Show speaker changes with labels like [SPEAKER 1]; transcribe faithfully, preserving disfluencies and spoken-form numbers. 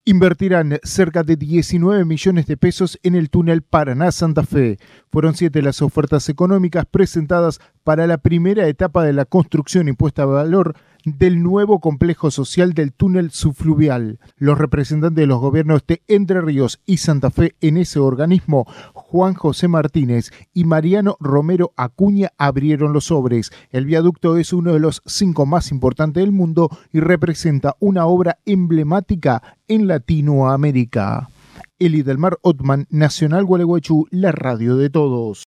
[SPEAKER 1] Invertirán cerca de diecinueve millones de pesos en el túnel Paraná-Santa Fe. Fueron siete las ofertas económicas presentadas para la primera etapa de la construcción impuesta a valor del nuevo complejo social del túnel subfluvial. Los representantes de los gobiernos de Entre Ríos y Santa Fe en ese organismo, Juan José Martínez y Mariano Romero Acuña, abrieron los sobres. El viaducto es uno de los cinco más importantes del mundo y representa una obra emblemática en Latinoamérica. Eli Delmar Ottman, Nacional Gualeguaychú, la radio de todos.